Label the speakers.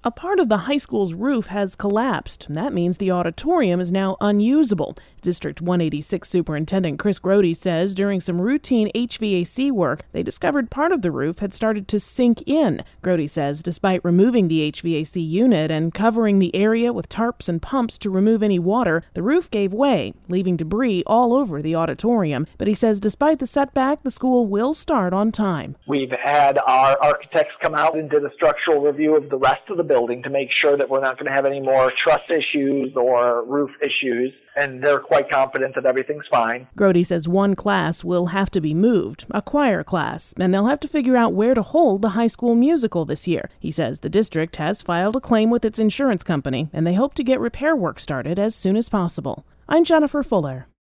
Speaker 1: A part of the high school's roof has collapsed. That means the auditorium is now unusable. District 186 Superintendent Chris Grody says during some routine HVAC work, they discovered part of the roof had started to sink in. Grody says despite removing the HVAC unit and covering the area with tarps and pumps to remove any water, the roof gave way, leaving debris all over the auditorium. But he says despite the setback, the school will start on time.
Speaker 2: We've had our architects come out and did a structural review of the rest of the building to make sure that we're not going to have any more truss issues or roof issues, and they're quite confident that everything's fine.
Speaker 1: Grody says one class will have to be moved, a choir class, and they'll have to figure out where to hold the high school musical this year. He says the district has filed a claim with its insurance company, and they hope to get repair work started as soon as possible. I'm Jennifer Fuller.